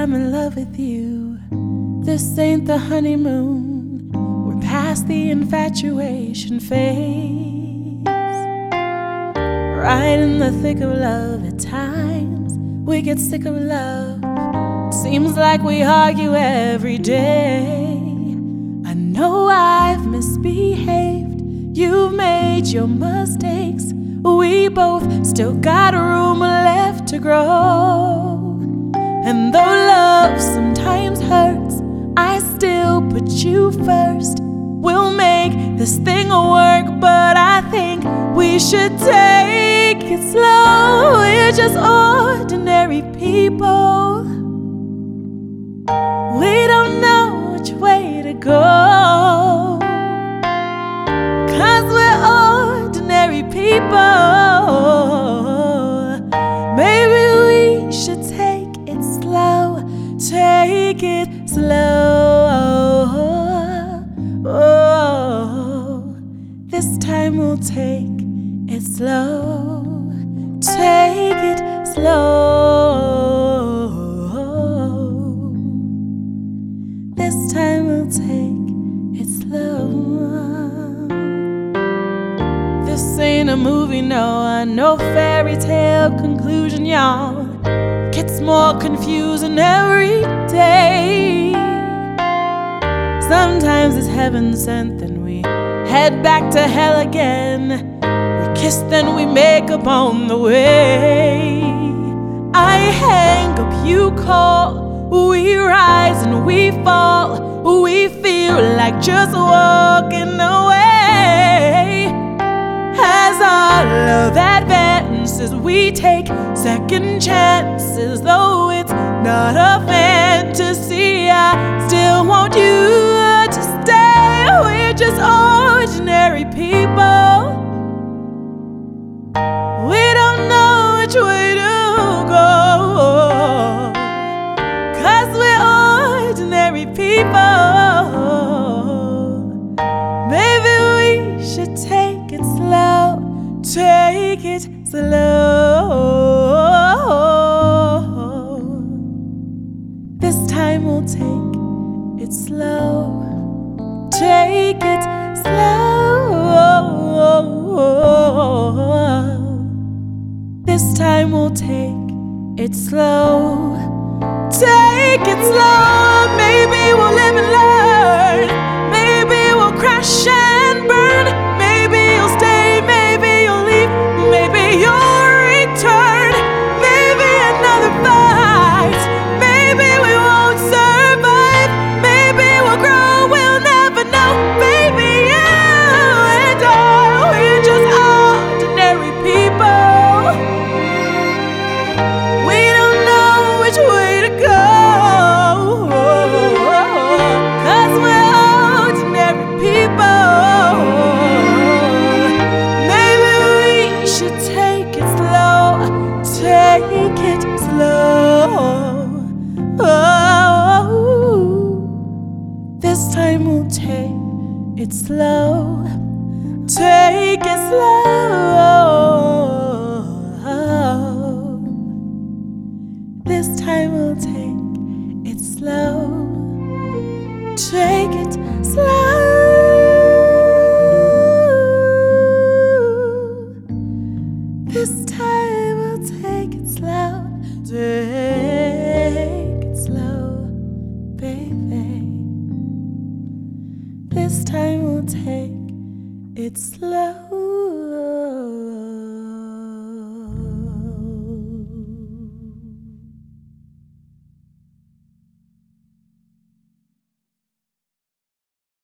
I'm in love with you. This ain't the honeymoon. We're past the infatuation phase. Right in the thick of love. At times we get sick of love. Seems like we argue every day. I know I've misbehaved. You've made your mistakes. We both still got room left to grow. And though love sometimes hurts, I still put you first. We'll make this thing work, but I think we should take it slow. We're just ordinary people. We don't know which way to go, 'cause we're ordinary people. Maybe we should take it slow. Take it slow. Oh, this time we'll take it slow. Take it slow. This time we'll take it slow. This ain't a movie, no fairy tale conclusion, y'all. Gets more confusing every day. Sometimes it's heaven sent, then we head back to hell again. We kiss, then we make up on the way. I hang up, you call. We rise and we fall. We feel like just walking away. As our love advances, we take second chances. Though it's not a fantasy, I still want you to stay. We're just ordinary people. We don't know which way to go, 'cause we're ordinary people. Maybe we should take it slow. Take it slow. This time we'll take it slow. Take it slow. This time we'll take it slow. Take it slow. Maybe we'll live and learn. Maybe we'll crash and burn. Maybe you'll stay, maybe you'll leave. Maybe you'll return. Maybe another fight. Maybe we won't survive. Maybe we'll grow, we'll never know. Baby, you and I, we're just ordinary people. We don't know which way to go, 'cause we're ordinary people. Maybe we should take it slow. Take it slow. Oh, this time we'll take it slow. Take it slow. This time we'll take it slow. Take it slow. This time we'll take it slow. Take it slow, baby. This time we'll take it slow.